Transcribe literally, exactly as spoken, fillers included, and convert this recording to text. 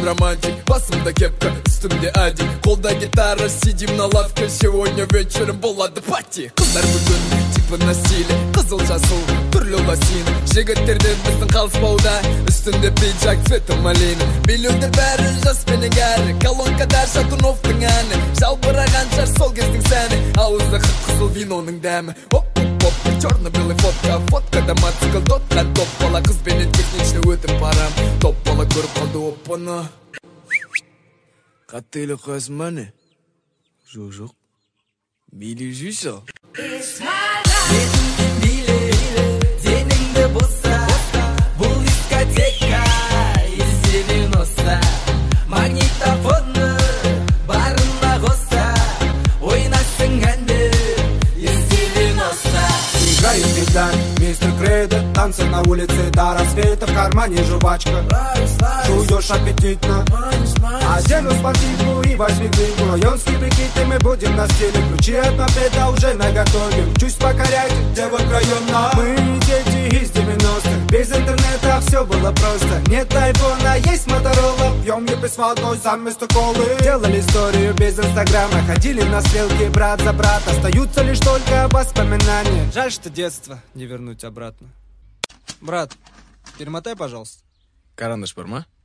романтик. Басымда кепка, üstümde ади, қолда гитара, сидим на лавке. Сегодня вечером болады пати. Қыздар бүгін типа на стиле, қызыл жасыл, түрлі лосин. Жігіттерден біздің қалыспауда, үстінде пиджак, цвета малина. Билеуде бәрі жас пенен кәрі, колонкада Шатуновтың әні. Жалбыраған жар сол кездің сәні, ауызда қып-қызыл виноның дәмі. Оп-оп-оп, черно-белый фотка, фоткада мотоцикл, дотқа топ бала. Қызбенен техничный өтіп барам, топ бала көріп қалды оппаны. Қатты елі қойсын ба не? Жоқ, жоқ. Билі жүйсі. Бетіңді биле, деніңді боса, бұл дискотека девяносто. Магнитофоны барына қоса, ойнасың әнді девяносто. Играет бедан, мистер Кредо, танцы на улице до рассвета, в кармане жвачка. Жуешь аппетитно, одену спортивку и восьмиклинку. Районский прикид, и мы будем на стиле. Ключи от мопеда уже наготове. Чуть покорять девок района. Мы дети из девяностых, без интернета все было просто. Нет айфона, есть Моторола. Пьем епи с водой заместо колы. Делали историю без инстаграма, ходили на стрелки брат за брат. Остаются лишь только воспоминания. Жаль, что детство не вернуть обратно. Брат, перемотай, пожалуйста. Карандаш бар ма?